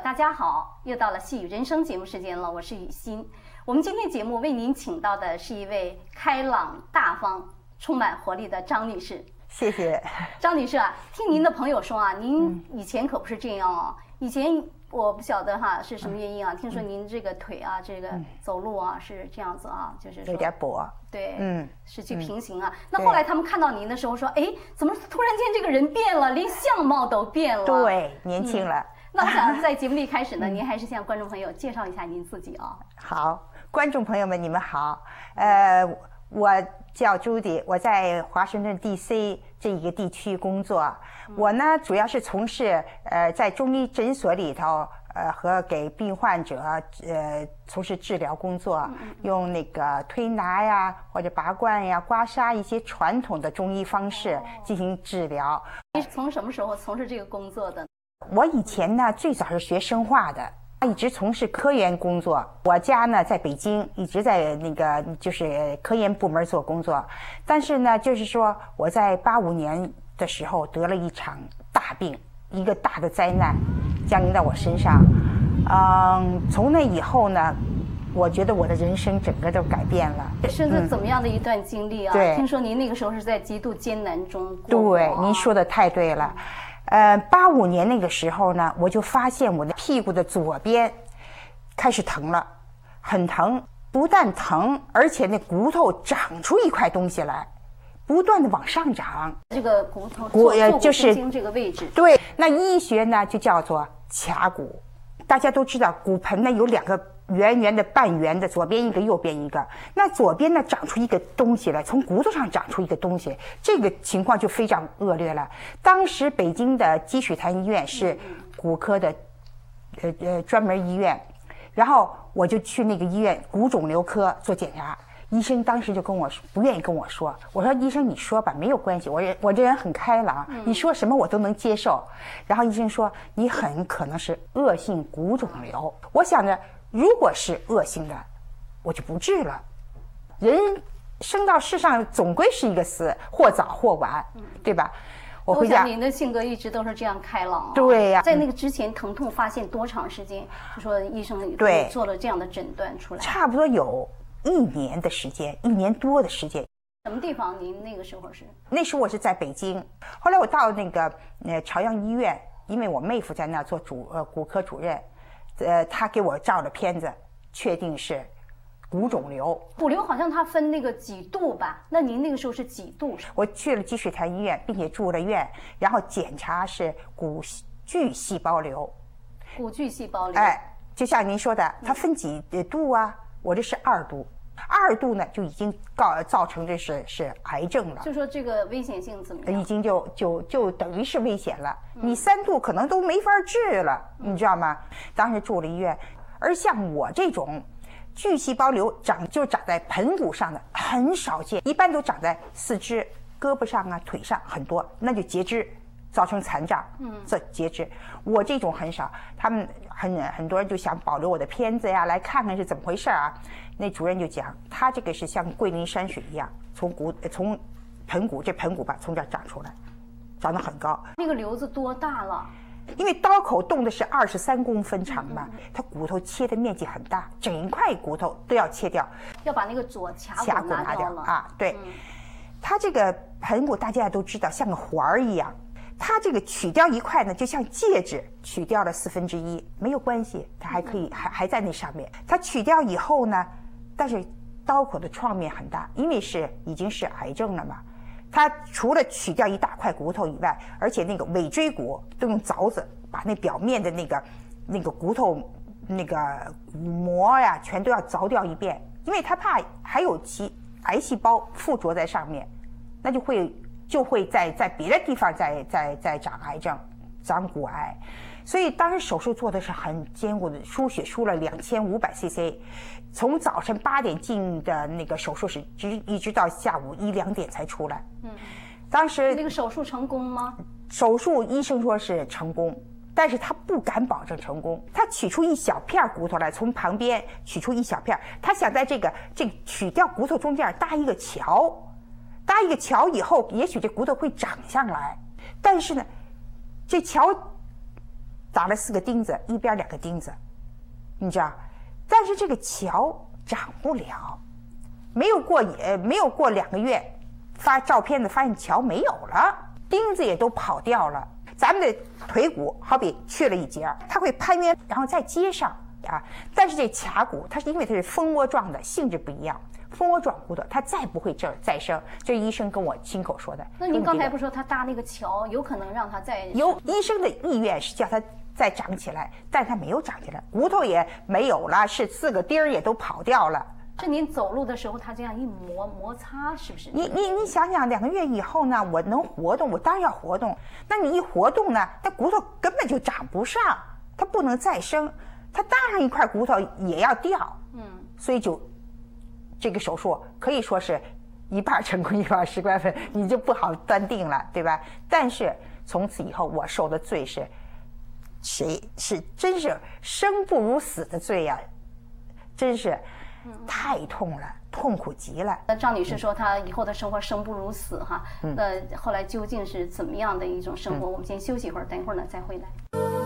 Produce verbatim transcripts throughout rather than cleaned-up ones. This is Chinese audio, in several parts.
大家好，又到了细雨人生节目时间了，我是雨欣。我们今天节目为您请到的是一位开朗大方、充满活力的张女士。 谢谢， 张女士啊，听您的朋友说啊，您以前可不是这样哦。以前我不晓得哈是什么原因啊，听说您这个腿啊，这个走路啊是这样子啊，就是有点跛。 对， 嗯， 失去平行啊。那后来他们看到您的时候说，哎，怎么突然间这个人变了，连相貌都变了？ 对，年轻了。 那我想在节目里开始呢，您还是向观众朋友介绍一下您自己啊。 好，观众朋友们，你们好。呃，我叫朱迪，我在华盛顿 D C 这一个地区工作。我呢，主要是从事呃在中医诊所里头呃和给病患者呃从事治疗工作，用那个推拿呀或者拔罐呀、刮痧一些传统的中医方式进行治疗。 你是从什么时候从事这个工作的？ 我以前呢，最早是学生化的，一直从事科研工作。我家呢在北京，一直在那个就是科研部门做工作。但是呢，就是说我在八五年的时候得了一场大病，一个大的灾难降临到我身上。嗯，从那以后呢，我觉得我的人生整个都改变了。 是个怎么样的一段经历啊？ 对， 听说您那个时候是在极度艰难中过。 对，您说的太对了。呃，八五年那个时候呢，我就发现我的屁股的左边开始疼了，很疼，不但疼，而且那骨头长出一块东西来，不断的往上长。 这个骨头骨呃就是这个位置。 对，那医学呢就叫做髂骨。大家都知道，骨盆呢有两个圆圆的半圆的，左边一个，右边一个。那左边呢长出一个东西来，从骨头上长出一个东西，这个情况就非常恶劣了。当时北京的积水潭医院是骨科的，呃呃专门医院，然后我就去那个医院骨肿瘤科做检查。医生当时就跟我说，不愿意跟我说。我说医生你说吧，没有关系，我人我这人很开朗，你说什么我都能接受。然后医生说你很可能是恶性骨肿瘤。我想着如果是恶性的，我就不治了。人生到世上总归是一个死，或早或晚，对吧？ 我回家。您的性格一直都是这样开朗、啊。 对呀、啊。 在那个之前，疼痛发现多长时间？就说医生对做了这样的诊断出来。 差不多有一年的时间，一年多的时间。 什么地方？您那个时候是？ 那时候我是在北京，后来我到那个呃朝阳医院，因为我妹夫在那做主呃骨科主任，呃他给我照了片子，确定是骨肿瘤。 骨瘤好像它分那个几度吧？那您那个时候是几度？ 我去了积水潭医院，并且住了院，然后检查是骨巨细胞瘤。 骨巨细胞瘤。 哎，就像您说的，它分几度啊？我这是二度。二度呢就已经告造成这是是癌症了， 就说这个危险性怎么样？ 已经就就就等于是危险了。嗯、你三度可能都没法治了，嗯、你知道吗？当时住了医院，而像我这种巨细胞瘤长就长在盆骨上的很少见，一般都长在四肢、胳膊上啊、腿上很多，那就截肢。造成残障，嗯，这截肢。我这种很少，他们很很多人就想保留我的片子呀，来看看是怎么回事啊。那主任就讲，他这个是像桂林山水一样，从骨从盆骨这盆骨吧，从这儿长出来，长得很高。 那个瘤子多大了？ 因为刀口动的是二十三公分长嘛，嗯、它骨头切的面积很大，整一块骨头都要切掉， 要把那个左髂骨拿掉了啊。对， 嗯、 它这个盆骨大家都知道，像个环儿一样。它这个取掉一块呢，就像戒指取掉了四分之一，没有关系，它还可以还还在那上面。它取掉以后呢，但是刀口的创面很大，因为是已经是癌症了嘛。它除了取掉一大块骨头以外，而且那个尾椎骨都用凿子把那表面的那个那个骨头那个骨膜呀，全都要凿掉一遍，因为它怕还有其癌细胞附着在上面，那就会。就会在在别的地方再再再长癌症，长骨癌，所以当时手术做的是很艰苦的，输血输了两千五百 C C， 从早晨八点进的那个手术室，直一直到下午一两点才出来。嗯，当时那个手术成功吗？ 手术医生说是成功，但是他不敢保证成功。他取出一小片骨头来，从旁边取出一小片，他想在这个这个取掉骨头中间搭一个桥。搭一个桥以后，也许这骨头会长上来，但是呢，这桥打了四个钉子，一边两个钉子，你知道？但是这个桥长不了，没有过也没有过两个月，发照片的发现桥没有了，钉子也都跑掉了。咱们的腿骨好比去了一节，它会攀援，然后再接上啊。但是这髂骨它是因为它是蜂窝状的，性质不一样。蜂窝状骨头它再不会这再生，这是医生跟我亲口说的。 那您刚才不是说他搭那个桥有可能让他再？ 有医生的意愿是叫他再长起来，但是他没有长起来，骨头也没有了，是四个钉儿也都跑掉了。 是您走路的时候，他这样一摩摩擦，是不是？ 你你你想想，两个月以后呢，我能活动，我当然要活动。那你一活动呢，那骨头根本就长不上，它不能再生，它搭上一块骨头也要掉。嗯，所以就这个手术可以说是一半成功，一半失败分，你就不好断定了，对吧？但是从此以后，我受的罪是，谁是真是生不如死的罪呀、啊，真是。太痛了，痛苦极了。 那张女士说她以后的生活生不如死哈，嗯、那后来究竟是怎么样的一种生活？嗯、我们先休息一会儿，等一会儿呢再回来。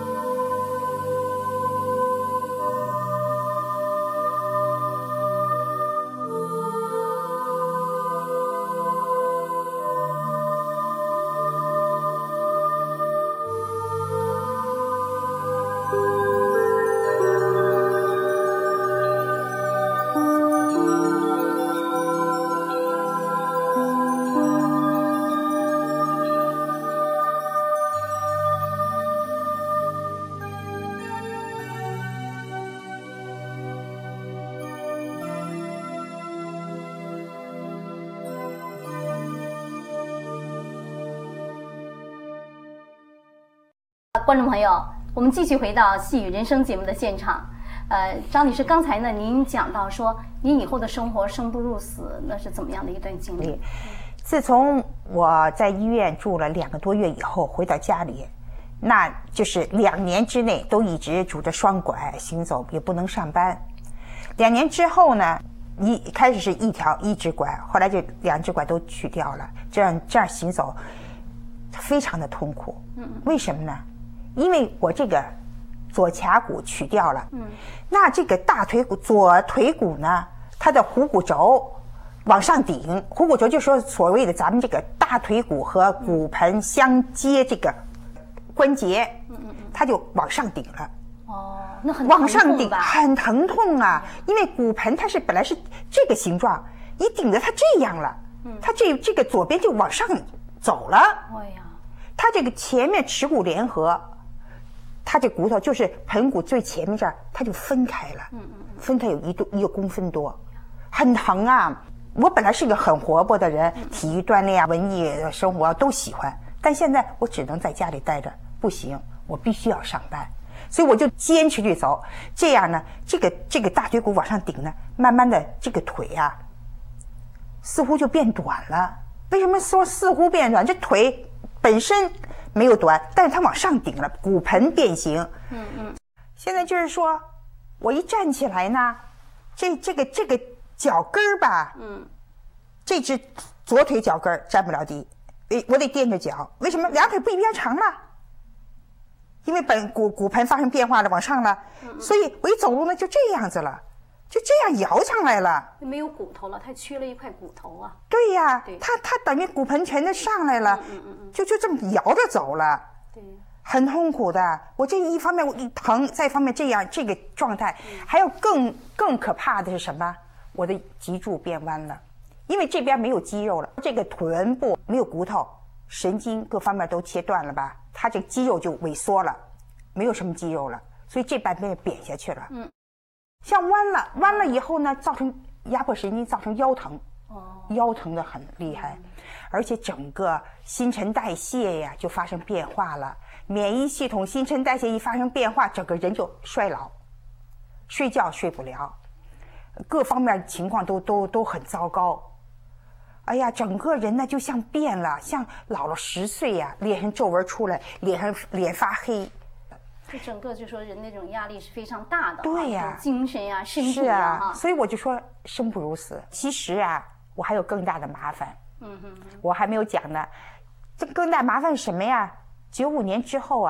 观众朋友，我们继续回到《细语人生》节目的现场。呃，张女士，刚才呢，您讲到说，您以后的生活生不如死，那是怎么样的一段经历？ 自从我在医院住了两个多月以后，回到家里，那就是两年之内都一直拄着双拐行走，也不能上班。两年之后呢，一开始是一条一只拐，后来就两只拐都取掉了，这样这样行走非常的痛苦。嗯，为什么呢？因为我这个左髂骨取掉了，嗯，那这个大腿骨左腿骨呢，它的虎骨轴往上顶，虎骨轴就是说所谓的咱们这个大腿骨和骨盆相接这个关节，嗯嗯，它就往上顶了。 哦，那很往上顶很疼痛啊，因为骨盆它是本来是这个形状，你顶着它这样了，嗯，它这这个左边就往上走了。哎呀，它这个前面耻骨联合。它这骨头就是盆骨最前面这儿，它就分开了，分开有一多一个公分多，很疼啊！我本来是个很活泼的人，体育锻炼啊、文艺生活啊都喜欢，但现在我只能在家里待着，不行，我必须要上班，所以我就坚持去走。这样呢，这个这个大腿骨往上顶呢，慢慢的这个腿啊，似乎就变短了。为什么说似乎变短？这腿本身没有短，但是它往上顶了，骨盆变形。嗯嗯。现在就是说，我一站起来呢，这这个这个脚跟儿吧，嗯，这只左腿脚跟儿站不了地，诶，我得垫着脚。为什么？两腿不一边长了，因为本骨骨盆发生变化了，往上了，嗯、所以我一走路呢就这样子了。就这样摇上来了， 没有骨头了，它缺了一块骨头啊。 对呀，对它它等于骨盆全都上来了，嗯嗯嗯，就就这么摇着走了，对，很痛苦的。我这一方面我一疼，再一方面这样这个状态，嗯、还有更更可怕的是什么？我的脊柱变弯了，因为这边没有肌肉了，这个臀部没有骨头，神经各方面都切断了吧，它这个肌肉就萎缩了，没有什么肌肉了，所以这半边扁下去了，嗯。像弯了，弯了以后呢，造成压迫神经，造成腰疼，哦，腰疼的很厉害，而且整个新陈代谢呀就发生变化了，免疫系统、新陈代谢一发生变化，整个人就衰老，睡觉睡不了，各方面情况都都都很糟糕。哎呀，整个人呢就像变了，像老了十岁呀，脸上皱纹出来，脸上脸发黑。 这整个就说人那种压力是非常大的， 对呀、啊， 精神呀、啊、身体呀、啊，所以我就说生不如死。其实啊，我还有更大的麻烦，嗯哼，我还没有讲呢。这更大麻烦是什么呀？九五年之后啊，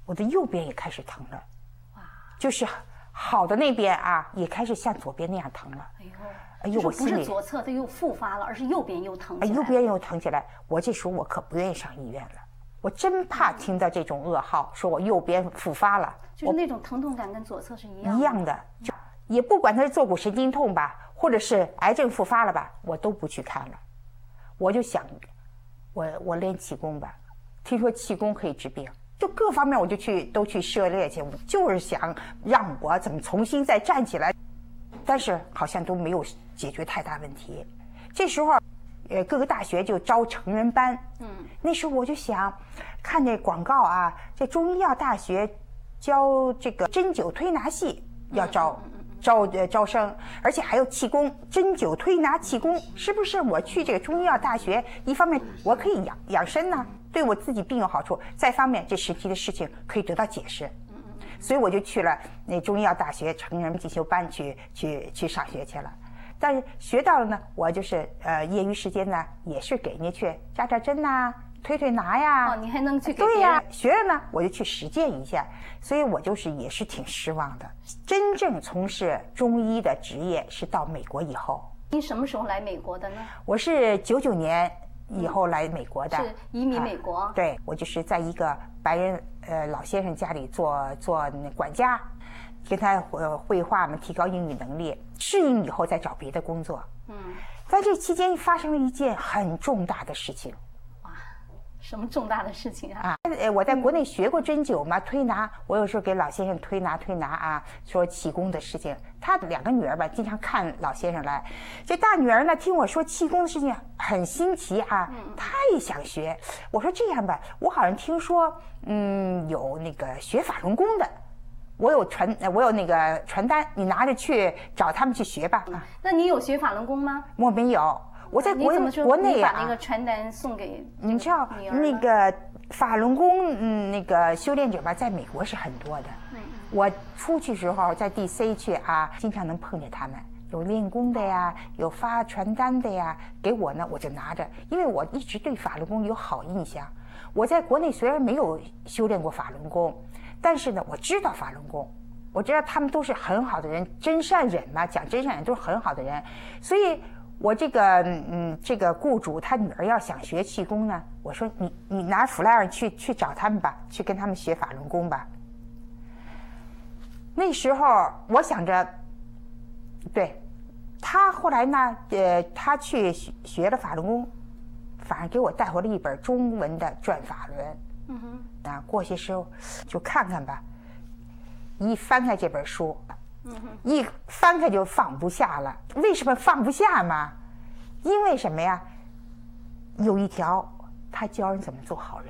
我的右边也开始疼了，哇，就是好的那边啊，也开始像左边那样疼了。哎呦， 哎呦，我不是左侧它又复发了，而是右边又疼起来。 右边又疼起来，我这时候我可不愿意上医院了，我真怕听到这种噩耗，说我右边复发了。 就是那种疼痛感跟左侧是一样的。 一样的，就也不管它是坐骨神经痛吧，或者是癌症复发了吧，我都不去看了。我就想，我我练气功吧，听说气功可以治病。就各方面我就去都去涉猎去，就是想让我怎么重新再站起来，但是好像都没有解决太大问题。这时候，呃，各个大学就招成人班，嗯，那时候我就想，看这广告啊，这中医药大学教这个针灸推拿系要招。嗯招呃招生，而且还有气功、针灸、推拿、气功，是不是？我去这个中医药大学，一方面我可以养养生呢，对我自己病有好处；再一方面，这实际的事情可以得到解释。所以我就去了那中医药大学成人进修班去去去上学去了。但是学到了呢，我就是呃业余时间呢，也是给人家去扎扎针呐、推推拿呀。 哦，你还能去给对呀，学了呢，我就去实践一下。所以我就是也是挺失望的。真正从事中医的职业是到美国以后。 你什么时候来美国的呢？ 我是九九年以后来美国的， 是移民美国。 啊、对，我就是在一个白人呃老先生家里做做管家，跟他呃绘画嘛，提高英语能力，适应以后再找别的工作。嗯，在这期间发生了一件很重大的事情。 什么重大的事情啊？ 啊，呃，我在国内学过针灸嘛，推拿，我有时候给老先生推拿推拿啊，说气功的事情。他两个女儿吧，经常看老先生来。这大女儿呢，听我说气功的事情很新奇啊，她也想学。我说这样吧，我好像听说，嗯，有那个学法轮功的，我有传，我有那个传单，你拿着去找他们去学吧。啊， 那你有学法轮功吗？ 我没有。我在国国内啊，把那个传单送给你知道那个法轮功，嗯，那个修炼者吧，在美国是很多的。嗯，我出去时候在 D C 去啊，经常能碰见他们，有练功的呀，有发传单的呀。给我呢，我就拿着，因为我一直对法轮功有好印象。我在国内虽然没有修炼过法轮功，但是呢，我知道法轮功，我知道他们都是很好的人，真善忍嘛，讲真善忍都是很好的人，所以。我这个嗯，这个雇主他女儿要想学气功呢，我说你你拿 flyer 去去找他们吧，去跟他们学法轮功吧。那时候我想着，对，他后来呢，呃，他去学学了法轮功，反而给我带回了一本中文的《转法轮》。嗯哼，啊，过些时候就看看吧。一翻开这本书。一翻开就放不下了，为什么放不下嘛？因为什么呀？有一条，他教人怎么做好人。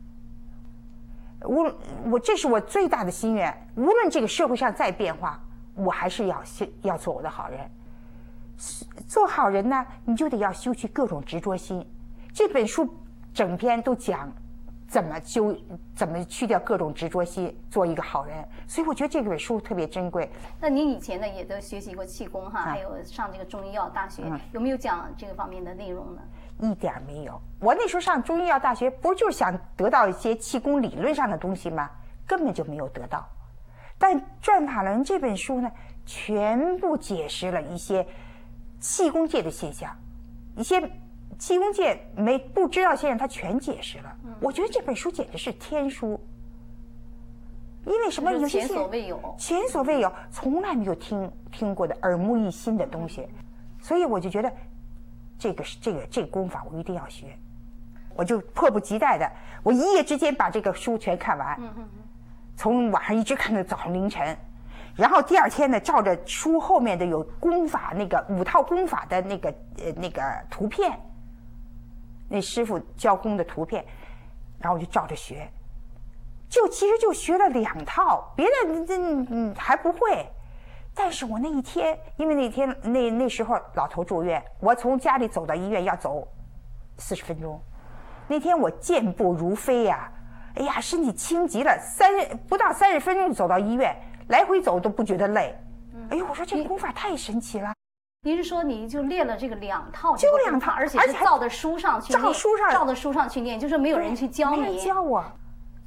无我这是我最大的心愿，无论这个社会上再变化，我还是要要做我的好人。做好人呢，你就得要修去各种执着心。这本书整篇都讲。怎么修？怎么去掉各种执着心，做一个好人？所以我觉得这本书特别珍贵。 那您以前呢也都学习过气功哈，还有上这个中医药大学，嗯、有没有讲这个方面的内容呢？ 一点没有。我那时候上中医药大学，不就是想得到一些气功理论上的东西吗？根本就没有得到。但《转法轮》这本书呢，全部解释了一些气功界的现象，一些。气功界没不知道现象，他全解释了。嗯、我觉得这本书简直是天书，因为什么？有些前所未有， 前所未有，从来没有听听过的耳目一新的东西，所以我就觉得这个是这个这个功法我一定要学，我就迫不及待的，我一夜之间把这个书全看完，嗯嗯从晚上一直看到早上凌晨。然后第二天呢，照着书后面的有功法那个五套功法的那个呃那个图片。那师傅教功的图片，然后我就照着学，就其实就学了两套，别的嗯嗯还不会。但是我那一天，因为那天那那时候老头住院，我从家里走到医院要走四十分钟。那天我健步如飞呀、啊，哎呀，身体轻极了，三不到三十分钟就走到医院，来回走都不觉得累。哎呦，我说这个功法太神奇了。 您是说你就练了这个两套， 就两套， 而且是照着书上去念， 照书上， 照着书上去念，就是没有人去教你， 没人教我。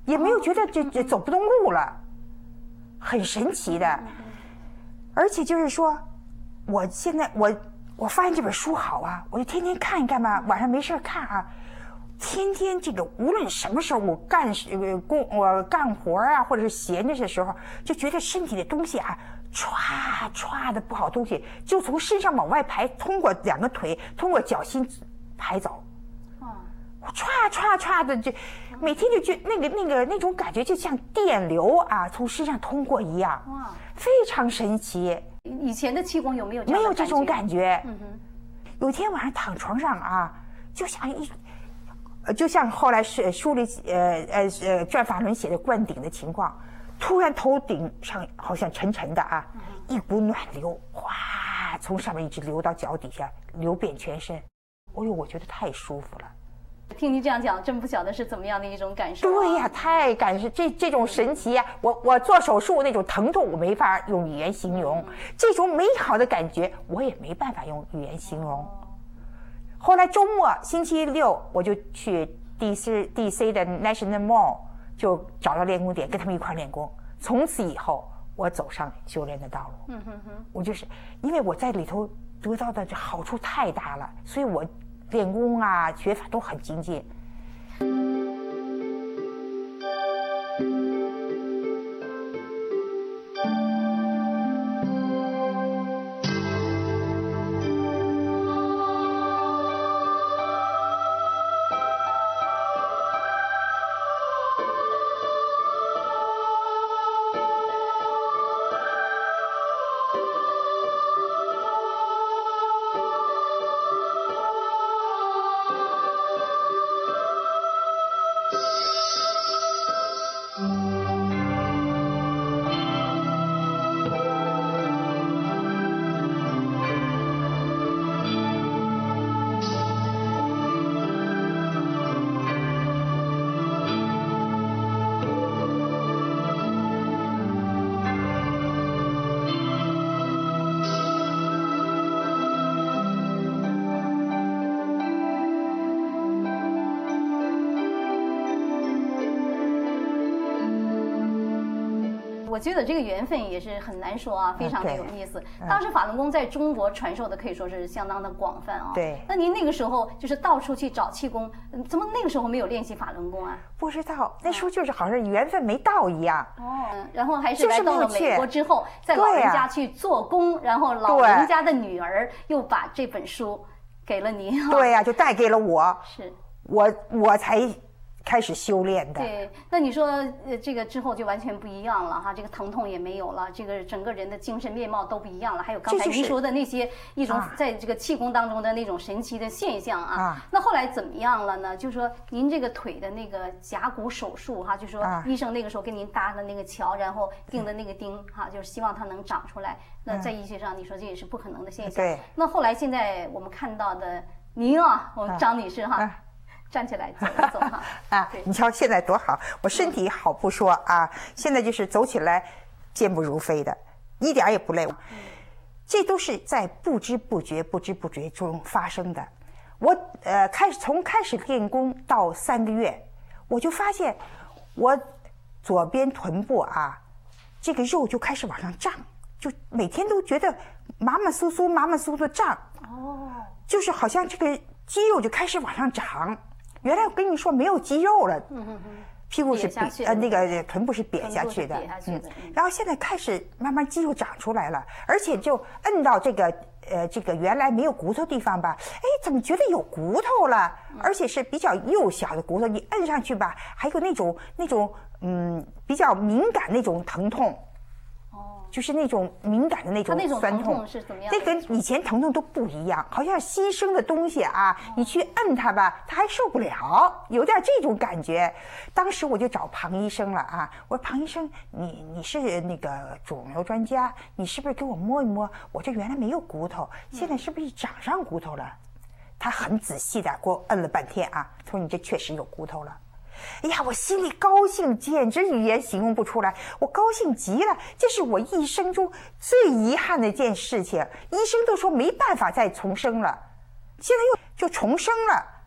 也没有觉得这这走不动路了，很神奇的。而且就是说，我现在我我发现这本书好啊，我就天天看一看吧，晚上没事看啊。天天这个无论什么时候我干呃工我干活啊，或者是闲着的时候，就觉得身体的东西啊，歘歘的不好东西就从身上往外排，通过两个腿，通过脚心排走。我歘歘歘的，这每天就觉那个那个那种感觉，就像电流啊从身上通过一样，哇，非常神奇。 以前的气功有没有这样的没有这种感觉？ 嗯哼。 有一天晚上躺床上啊，就像一。呃，就像后来是书里呃呃呃转法轮写的灌顶的情况，突然头顶上好像沉沉的啊，一股暖流哗从上面一直流到脚底下，流遍全身。哦呦，我觉得太舒服了。 听你这样讲，真不晓得是怎么样的一种感受、啊。 对呀，太感受这这种神奇呀、啊！我我做手术那种疼痛，我没法用语言形容；这种美好的感觉，我也没办法用语言形容。后来周末星期六我就去 D C D C 的 National Mall， 就找到练功点，跟他们一块练功。从此以后，我走上修炼的道路。嗯哼哼，我就是因为我在里头得到的这好处太大了，所以我练功啊、学法都很精进。 我觉得这个缘分也是很难说啊，非常的有意思。当时法轮功在中国传授的可以说是相当的广泛啊。 对。 那您那个时候就是到处去找气功，怎么那个时候没有练习法轮功啊？ 不知道，那时候就是好像缘分没到一样。 哦。然后还是来到了美国之后，在老人家去做工，然后老人家的女儿又把这本书给了您。 对呀，就带给了我。 是。 我我才开始修炼的。 对，那你说呃这个之后就完全不一样了哈，这个疼痛也没有了，这个整个人的精神面貌都不一样了，还有刚才您说的那些一种在这个气功当中的那种神奇的现象啊。啊那后来怎么样了呢？就是说您这个腿的那个甲骨手术哈，就说医生那个时候给您搭的那个桥，然后钉的那个钉哈，就是希望它能长出来。那在医学上你说这也是不可能的现象。 对。 那后来现在我们看到的您啊，我们张女士哈。站起来走一走哈啊！你瞧现在多好，我身体好不说啊，现在就是走起来健步如飞的，一点也不累。这都是在不知不觉、不知不觉中发生的。我呃开始从开始练功到三个月，我就发现我左边臀部啊，这个肉就开始往上胀，就每天都觉得麻麻酥酥、麻麻酥酥胀。哦，就是好像这个肌肉就开始往上长。原来我跟你说没有肌肉了，嗯嗯嗯，屁股是瘪，呃，那个臀部是瘪下去的，嗯，然后现在开始慢慢肌肉长出来了，而且就摁到这个呃这个原来没有骨头地方吧，哎，怎么觉得有骨头了？而且是比较幼小的骨头，你摁上去吧，还有那种那种嗯比较敏感那种疼痛。就是那种敏感的那种酸痛， 是怎么样？ 那跟以前疼痛都不一样，好像新生的东西啊，你去摁它吧，它还受不了，有点这种感觉。当时我就找庞医生了啊，我说庞医生，你你是那个肿瘤专家，你是不是给我摸一摸？我这原来没有骨头，现在是不是长上骨头了？他很仔细的给我摁了半天啊，说你这确实有骨头了。哎呀，我心里高兴，简直语言形容不出来，我高兴极了。这是我一生中最遗憾的一件事情，医生都说没办法再重生了，现在又就重生了，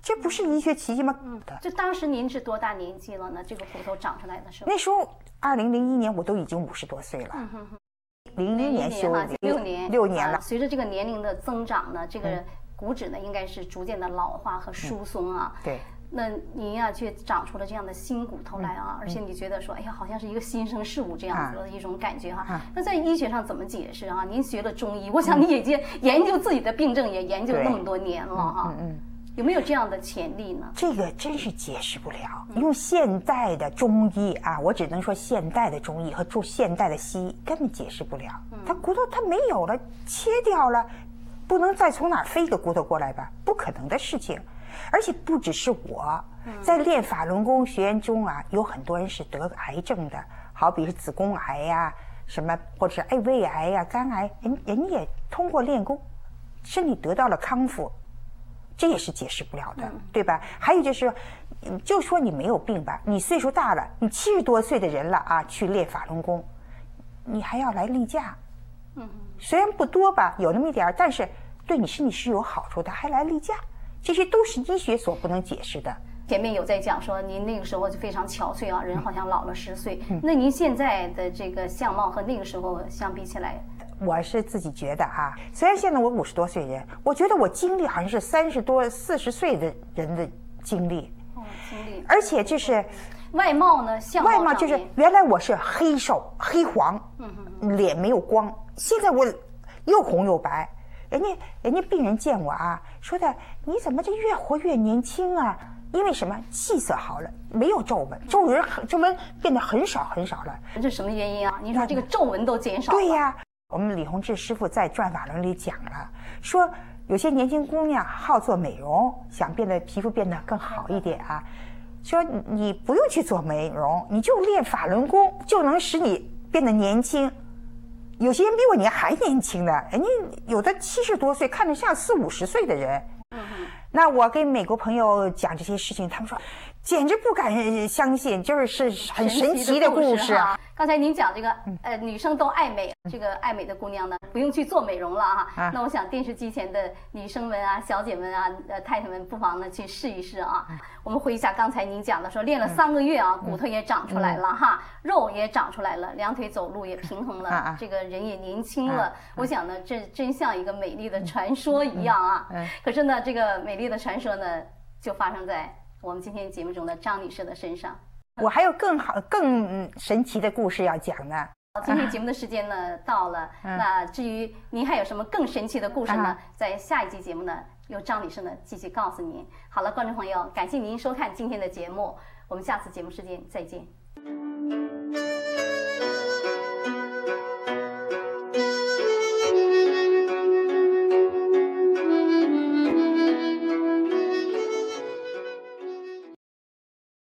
这不是医学奇迹吗？ 嗯，就当时您是多大年纪了呢？这个骨头长出来的时候？ 那时候二零零一年我都已经五十多岁了。嗯哼哼。零零年修的， 六年六年了。 随着这个年龄的增长呢，这个骨质呢应该是逐渐的老化和疏松啊。 对。 那您呀，却长出了这样的新骨头来啊，而且你觉得说，哎呀，好像是一个新生事物这样子的一种感觉哈。那在医学上怎么解释啊？您学了中医，我想你已经研究自己的病症也研究那么多年了哈。嗯嗯。有没有这样的潜力呢？ 这个真是解释不了。用现代的中医啊，我只能说现代的中医和做现代的西医根本解释不了。他骨头他没有了，切掉了，不能再从哪儿飞一个骨头过来吧？不可能的事情。而且不只是我，在练法轮功学员中啊，有很多人是得癌症的，好比是子宫癌呀、啊，什么或者是哎胃癌呀、啊、肝癌，人人家也通过练功，身体得到了康复，这也是解释不了的，对吧？还有就是，就说你没有病吧，你岁数大了，你七十多岁的人了啊，去练法轮功，你还要来例假，嗯，虽然不多吧，有那么一点，但是对你身体是有好处的，还来例假。这些都是医学所不能解释的。 前面有在讲说，您那个时候就非常憔悴啊，人好像老了十岁。嗯、那您现在的这个相貌和那个时候相比起来， 我是自己觉得啊，虽然现在我五十多岁人，我觉得我经历好像是三十多、四十岁的人的经历。 哦，经历。 而且就是外貌呢，相貌外貌就是原来我是黑瘦黑黄，嗯嗯，脸没有光，现在我又红又白。人家人家病人见我啊，说的你怎么这越活越年轻啊？因为什么？气色好了，没有皱纹，皱纹皱纹变得很少很少了。 这什么原因啊？您说这个皱纹都减少了？ 对呀，我们李洪志师傅在《转法轮》里讲了，说有些年轻姑娘好做美容，想变得皮肤变得更好一点啊，说你不用去做美容，你就练法轮功就能使你变得年轻。有些人比我年还年轻呢，人家有的七十多岁，看着像四五十岁的人。嗯哼。那我跟美国朋友讲这些事情，他们说简直不敢相信，就是是很神奇的故事啊。 刚才您讲这个，呃，女生都爱美，这个爱美的姑娘呢，不用去做美容了哈。啊、那我想电视机前的女生们啊、小姐们啊、呃太太们，不妨呢去试一试啊。嗯、我们回忆一下刚才您讲的，说练了三个月啊，嗯、骨头也长出来了、嗯、哈，肉也长出来了，两腿走路也平衡了，啊、这个人也年轻了。啊、我想呢，这真像一个美丽的传说一样啊。嗯嗯、可是呢，这个美丽的传说呢，就发生在我们今天节目中的张女士的身上。 我还有更好、更神奇的故事要讲呢。 今天节目的时间呢到了，嗯、那至于您还有什么更神奇的故事呢？啊、在下一集节目呢，由张女士呢继续告诉您。好了，观众朋友，感谢您收看今天的节目，我们下次节目时间再见。